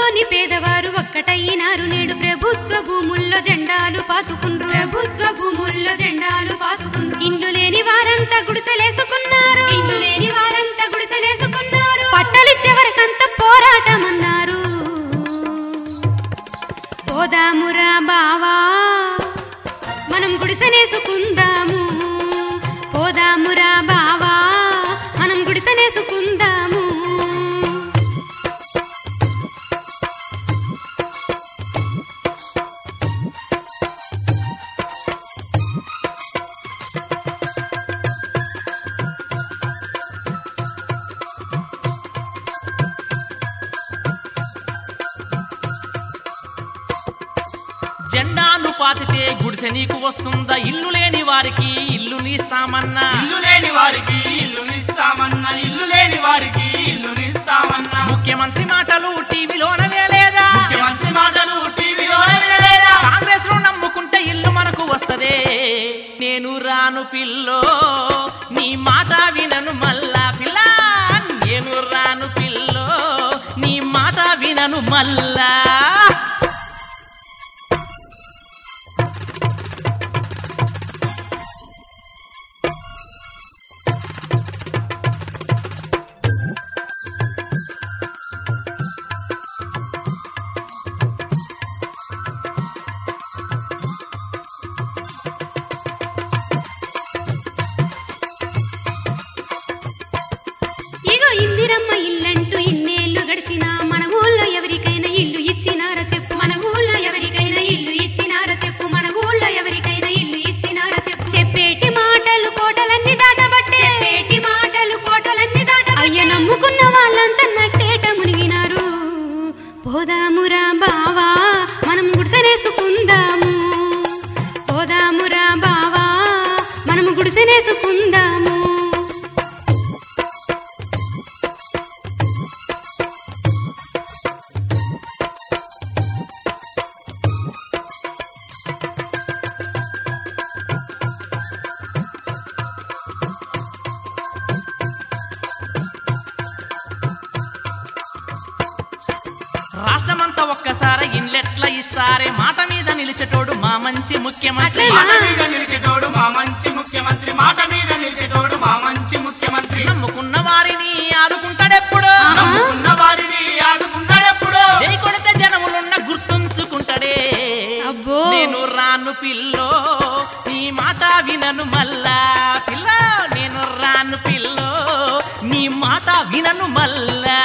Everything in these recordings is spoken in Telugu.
ఊళ్ళోని పేదవారు ఒక్కటైనారు నేడు ప్రభుత్వ భూముల్లో జెండాలు పాతుకుండ్రు ప్రభుత్వ భూముల్లో జెండాలు పాతుకుండ్రు ఇల్లు లేని వారంతా గుడిసెలేసుకున్నారు ఇల్లు లేని వారంతా గుడిసెలేసుకున్నారు పట్టలిచ్చే వరకంతా పోరాటమన్నారు పోదామురా బావా మనం గుడిసెనేసుకుందాము పోదామురా బావా మనం గుడిసెనేసుకుందాము జెండాను పాతితే గుడిసె నీకు వస్తుందా ఇల్లు లేని వారికి ఇల్లు నీస్తామన్నా ఇల్లు లేని వారికి ఇల్లు నిస్తామన్నా ఇల్లు లేని వారికి ఇల్లు నిస్తామన్నా ముఖ్యమంత్రి మాటలు టీవీలోన వేలేదా ముఖ్యమంత్రి మాటలు టీవీలో వినలేదా కాంగ్రెస్ ను నమ్ముకుంటే ఇల్లు మనకు వస్తదే నేను రాను పిల్లో నీ మాట వినను మల్లా పిల్ల నేను రాను పిల్లో నీ మాట వినను మల్లా ఇగో ఇందిరమ్మ ఇల్లంటూ ఇన్నేళ్లు గడిచినా మన ఊళ్ళో ఎవరికైనా ఇల్లు ఇచ్చినారా చెప్పు మన ఊళ్ళో ఎవరికైనా ఇల్లు ఇచ్చినారా చెప్పు మన ఊళ్ళో ఎవరికైనా ఇల్లు ఇచ్చినారా చెప్పు చెప్పేటి మాటలు కోటలన్నీ దాటబట్టే చెప్పేటి మాటలు కోటలన్నీ దాట అయ్య నమ్ముకున్న వాళ్ళంతా నట్టేట మునిగినారు పోదామురా బావా మనం గుడిసెనేసుకుందాము పోదామురా బావా మనం గుడిసెనేసుకుందాము రాష్ట్రమంతా ఒక్కసారి ఇండ్లెట్లా ఇస్తారే మాట మీద నిలిచేటోడు మా మంచి ముఖ్యమంత్రి మాట మీద నిలిచేటోడు మా మంచి ముఖ్యమంత్రి మాట మీద నిలిచేటోడు మా మంచి ముఖ్యమంత్రి నమ్ముకున్న వారిని ఆదుకుంటాడెప్పుడు నమ్ముకున్న వారిని ఆదుకుంటాడెప్పుడు జై కొడితే జనములున్న గుర్తుంచుకుంటాడే అబ్బో నేను రాను పిల్లో నీ మాట వినను మల్లా పిల్ల నేను రాను పిల్లో నీ మాట వినను మల్లా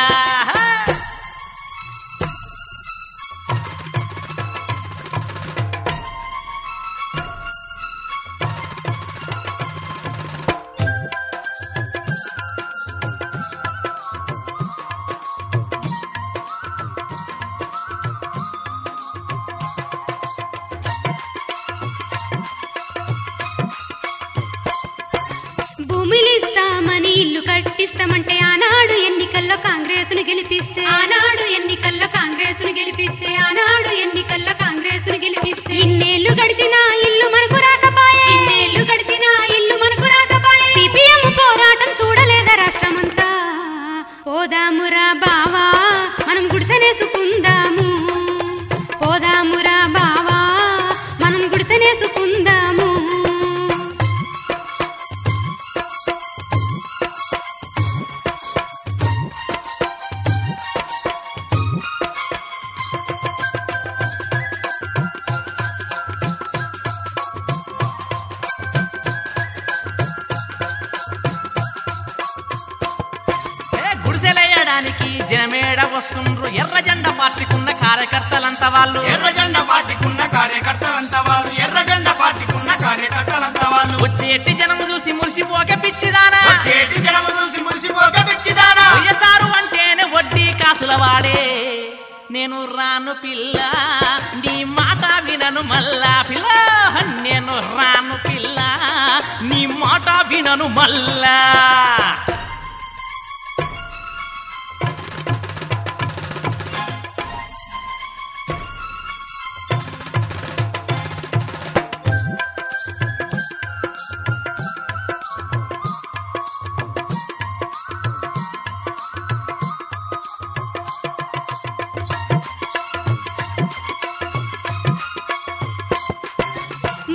భూమిలిస్తామని ఇల్లు కట్టిస్తామంటే ఆనాడు ఎన్నికల్లో కాంగ్రెసును గెలిపిస్తే ఆనాడు ఎన్నికల్లో కాంగ్రెసును గెలిపిస్తే ఆనాడు ఎన్నికల్లో కాంగ్రెసును గెలిపిస్తే ఇన్నేళ్లు గడిచినా ఇల్లు మనకు రాకపాయే ఇన్నేళ్లు గడిచినా ఇల్లు మనకు రాకపాయే సిపిఎం పోరాటం చూడలేదా రాష్ట్రమంతా పోదామురా బావా మనం గుడిసెనేసుకుందాము పోదామురా బావా మనం గుడిసెనేసుకుందాము గుడిసెలేయడానికి జనమేడ వస్తుండ్రు ఎర్ర జెండా పార్టీకున్న కార్యకర్తలంతా వాళ్ళు ఎర్ర జెండా పార్టీకున్న కార్యకర్తలంతా వాళ్ళు ఎర్ర జెండా పార్టీకున్న కార్యకర్తలంతా వాళ్ళు వచ్చేటి జనము చూసి మురిసిపోక పిచ్చిదానా చేటి జనము చూసి మురిసిపోక పిచ్చిదానా వైఎస్ఆర్ అంటేనే వడ్డీ కాసుల వాడే నేను రాను పిల్ల నీ మాట వినను మల్లా పిల్ల నేను రాను పిల్ల నీ మాట వినను మల్లా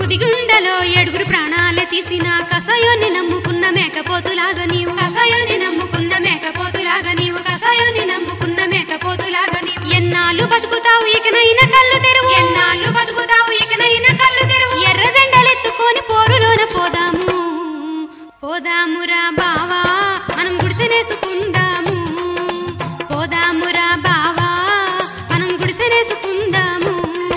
సుడిగుండలో 7 ప్రాణాలే తీసిన కసాయాన్ని నమ్ముకున్న మేకపోతులాగా నీవు కసాయాన్ని నమ్ముకున్న మేకపోతులాగా నీవు కసాయాన్ని నమ్ముకున్న మేకపోతులాగా నీవు ఎన్నాళ్ళు బతుకుతావు ఇకనైనా కళ్ళు తెరువు ఎన్నాళ్ళు బతుకుతావు ఇకనైనా కళ్ళు తెరువు ఎర్ర జెండలెత్తుకొని పోరులోన పోదాము పోదామురా బావా మనం గుడిసెనేసుకుందాము పోదామురా బావా మనం గుడిసెనేసుకుందాము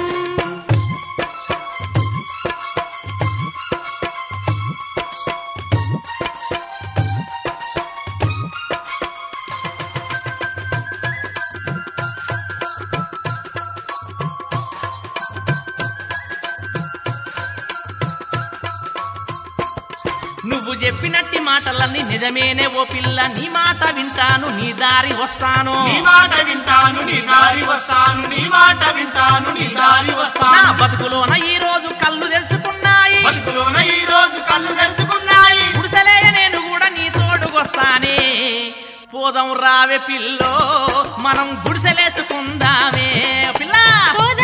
నువ్వు చెప్పినట్టి మాటలన్నీ నిజమేనే ఓ పిల్ల నీ మాట వింటాను నీ దారి వస్తాను నీ మాట వింటాను నీ దారి వస్తాను నీ మాట వింటాను నీ దారి నా వస్తాను బతుకులోన ఈ రోజు కళ్ళు తెరుచుకున్నాయి బతుకులోన ఈ రోజు కళ్ళు తెరుచుకున్నాయి గుడిసెలేయ నేను కూడా నీ తోడుకొస్తానే పోదాం రావే పిల్లో మనం గుడిసెలేసుకుందామే పిల్ల